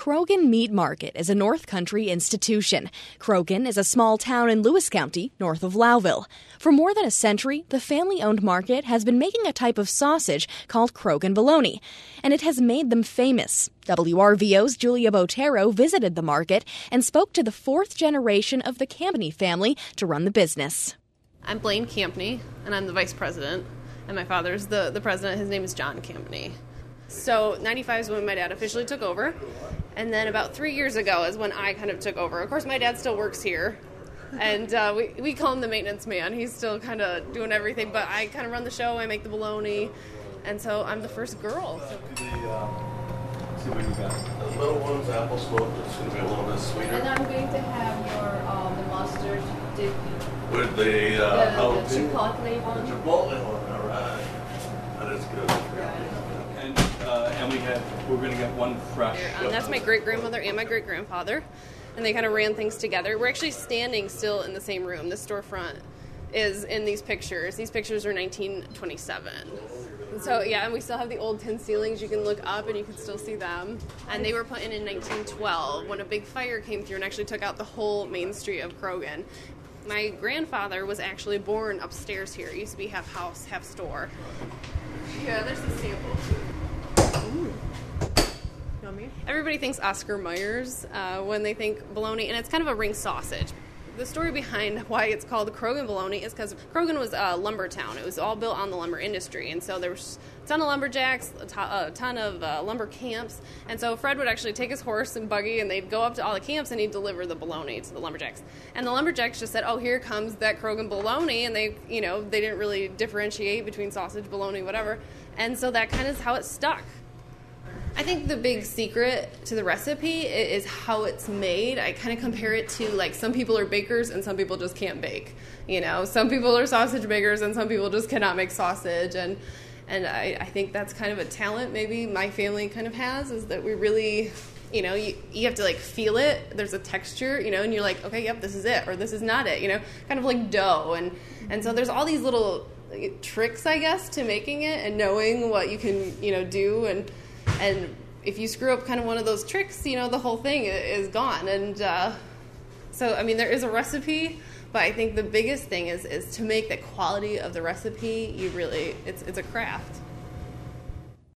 Croghan Meat Market is a North Country institution. Croghan is a small town in Lewis County, north of Lowville. For more than a century, the family-owned market has been making a type of sausage called Croghan bologna, and it has made them famous. WRVO's Julia Botero visited the market and spoke to the fourth generation of the Campney family to run the business. I'm Blaine Campney, and I'm the vice president, and my father's the president. His name is John Campney. So 95 is when my dad officially took over, and then about 3 years ago is when I kind of took over. Of course, my dad still works here, and we call him the maintenance man. He's still kind of doing everything, but I kind of run the show. I make the bologna, and so I'm the first girl. See what you got. The little one's apple smoked. It's going to be a little bit sweeter. And I'm going to have your the mustard dip. With the chipotle one. The chipotle one, all right. That is good. And we're going to get one fresh. That's my great-grandmother and my great-grandfather, and they kind of ran things together. We're actually standing still in the same room. The storefront is in these pictures. These pictures are 1927. So, yeah, and we still have the old tin ceilings. You can look up and you can still see them. And they were put in 1912 when a big fire came through and actually took out the whole main street of Croghan. My grandfather was actually born upstairs here. It used to be half house, half store. Yeah, there's the sample. Ooh. Yummy. Everybody thinks Oscar Mayer's when they think bologna, and it's kind of a ring sausage. The story behind why it's called Croghan bologna is because Croghan was a lumber town. It was all built on the lumber industry, and so there was a ton of lumberjacks, a ton of lumber camps, and so Fred would actually take his horse and buggy, and they'd go up to all the camps, and he'd deliver the bologna to the lumberjacks. And the lumberjacks just said, oh, here comes that Croghan bologna, and they didn't really differentiate between sausage, bologna, whatever, and so that kind of is how it stuck. I think the big secret to the recipe is how it's made. I kind of compare it to, like, some people are bakers and some people just can't bake. Some people are sausage bakers and some people just cannot make sausage. And I think that's kind of a talent maybe my family kind of has, is that we really, you have to, like, feel it. There's a texture, and you're like, okay, yep, this is it, or this is not it, kind of like dough. And so there's all these little tricks, I guess, to making it and knowing what you can, do. And if you screw up kind of one of those tricks, the whole thing is gone. And so, I mean, there is a recipe, but I think the biggest thing is to make the quality of the recipe, it's a craft.